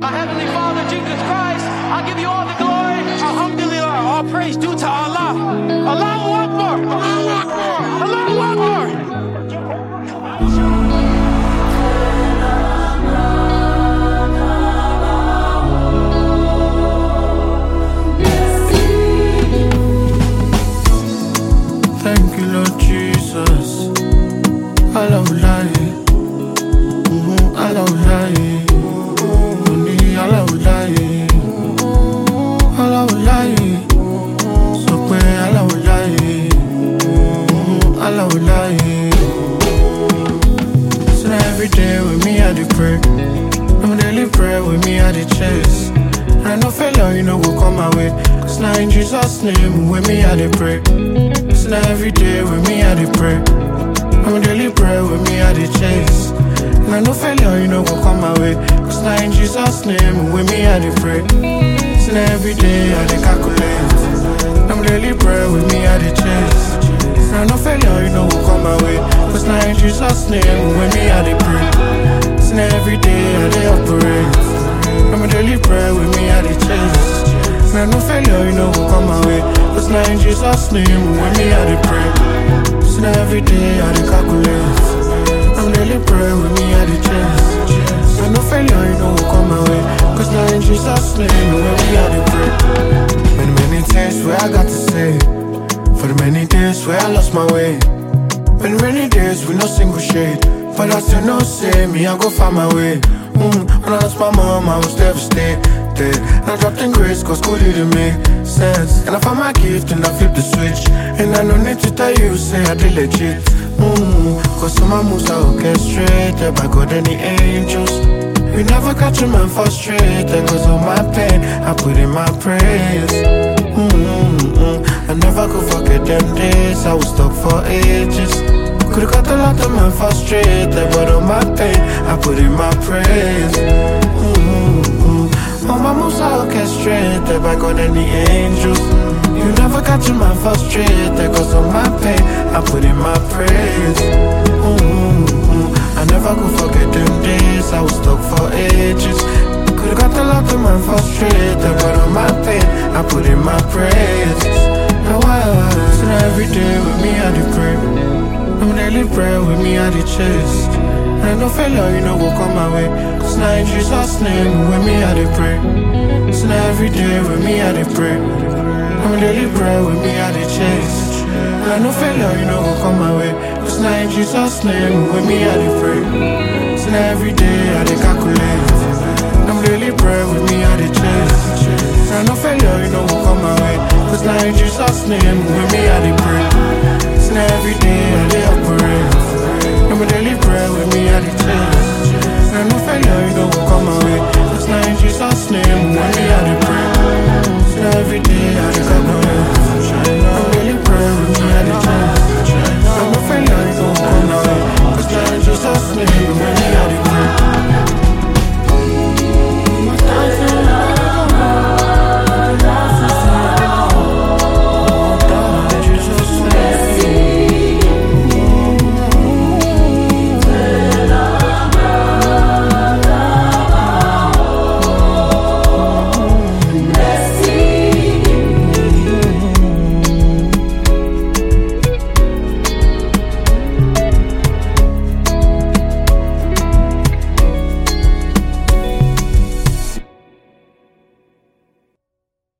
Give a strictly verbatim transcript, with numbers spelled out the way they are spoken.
Our Heavenly Father, Jesus Christ, I give you all the glory. Alhamdulillah, all praise due to Allah. Allahu Akbar, Allahu Akbar, Allahu Akbar. Thank you, Lord Jesus. Allah will lie. Mm-hmm. Allah will lie. Only Allah will lie. Allah will lie. So pray Allah will lie. Mm-hmm. Allah will lie. So now every day with me I dey pray. No daily prayer with me I dey chase. I no failure, you know will come my way. Cause now in Jesus' name with me I dey pray. So now every day with me I dey pray. I'm daily prayer with me I dey chase. And I no failure, you know will come my way. Cause now in Jesus' name with me I dey pray. So now every day I dey calculate. I'm daily prayer with me I dey chase. And I no failure, you know will come my way. Cause now in Jesus' name with me I dey pray. So now every day I dey operate. I'm a daily prayer with me I dey chase. Man, no failure, you know will come my way. Cause now in Jesus' name, with me I dey pray. So now every day I dey calculate. I'm daily prayer with me I dey chase. Man, no failure, you know will come my way. Cause now in Jesus' name, with me I dey pray. Many, many things where I got to say. For the many days where I lost my way. Many, many days with no single shade. But I still know say me, I go find my way. Mm, when I lost my mom, I was devastated. And I dropped in grades cause school didn't make sense. And I found my gift and I flipped the switch. And I no need to tell you, say I did legit. Mm, cause some of my moves are orchestrated by God and the angels. We never catch a man frustrated cause of my pain I put in my praise. Mm-hmm. I never could forget them days I was stuck for ages. Could've got a lot of man frustrated, but on my pain I put in my praise. Mm-hmm. All my moves are orchestrated by God and the angels. You never catch a man frustrated, cause on my pain I put in my praise. Mm-hmm. I never could forget them days I was stuck for ages. Could've got a lot of man frustrated, but on my pain I put in my praise. Now I so now every day with me I dey pray. I'm daily prayer with me I dey chase. And I no failure, you know will come my way. Cause now in Jesus' name with me I dey pray. So now every day with me I dey pray. I'm daily prayer with me I dey chase. And I no failure, you know will come my way. Cause now in Jesus' name with me I dey pray. So now every day I dey calculate. I'm daily prayer with me I dey chase. And I no failure, you know will come my way. Cause now in Jesus' name with